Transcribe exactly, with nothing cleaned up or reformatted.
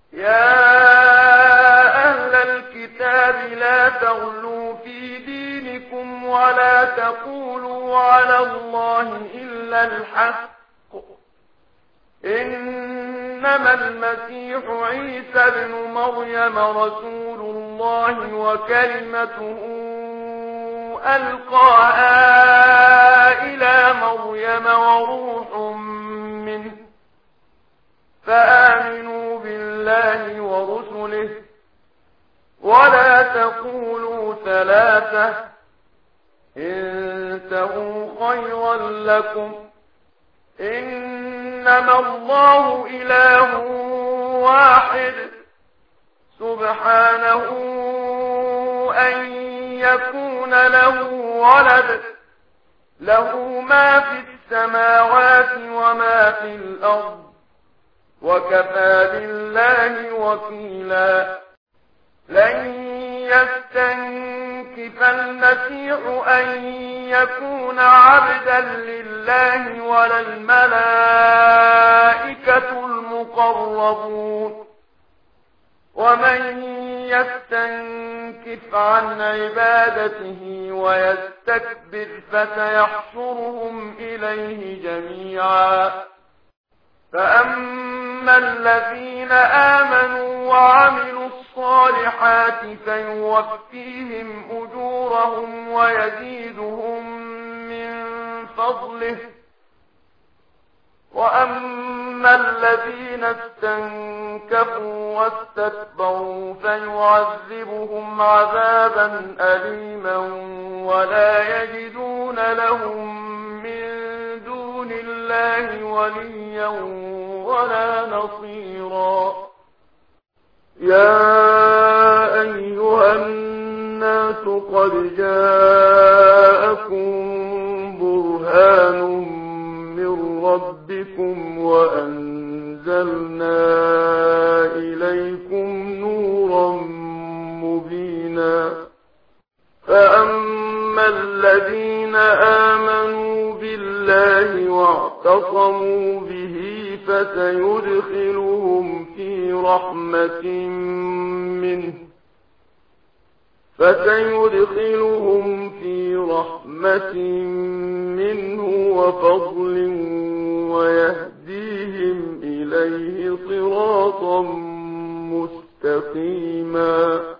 يا أهل الكتاب لا تغلوا في دينكم ولا تقولوا على الله إلا الحق، إنما المسيح عيسى ابن مريم رسول الله وكلمته ألقاها إلى مريم وروح منه، فآمنوا بالله ورسله ولا تقولوا ثلاثة، انتهوا خيرا لكم، إنما الله إله واحد سبحانه أن يكون له ولد، له ما في السماوات وما في الأرض، وكفى بالله وكيلا. لن يستنكف المسيح أن يكون عبدا لله ولا الملائكة المقربون، ومن يستنكف عن عبادته ويستكبر فسيحشرهم إليه جميعا. فأما الذين آمنوا وعملوا الصالحات فيوفيهم أجورهم ويزيدهم من فضله، وأما الذين استنكفوا واستكبروا فيعذبهم عذابا أليما ولا يجدون لهم من دون الله وليا ولا نصيرا. يا أيها الناس قد جاءكم برهان من ربكم وأنزلنا إليكم نورا مبينا. فأما الذين آمنوا بالله واعتصموا به فسيدخلهم في رحمة منه فسيدخلهم في رحمة منه وفضل ويهديهم إليه صراطا مستقيما.